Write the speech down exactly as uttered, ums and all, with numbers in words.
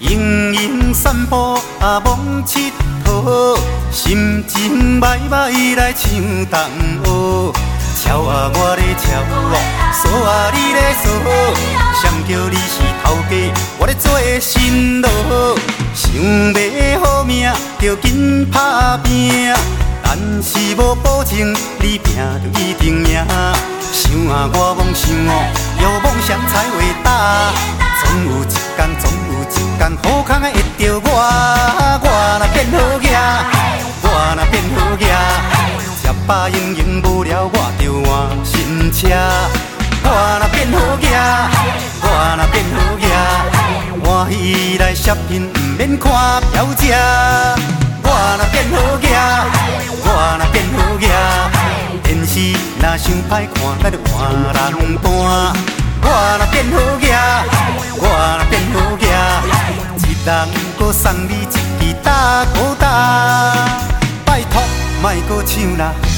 盈盈散步啊，望佚佗，心情歹歹来唱东河。超啊，我咧超啊，锁啊，你咧锁，谁叫你是头家，我咧做新郎。想要好命，着紧打拼，但是无保证你拼着一定赢。想啊，我妄想哦，有梦想才伟大。总有一天，总有一天，好康会着我。我若变好囝，我若变好囝，吃饱盈盈无聊，我着换新车。我若变好囝，我若变好囝，欢喜来 shopping， 毋免看表姐。我若变好囝，我若变好囝，电视若伤歹看，咱就换人搬。我若变好囝，我若变好囝，一人搁送你一支大鼓打，拜托莫搁唱啦。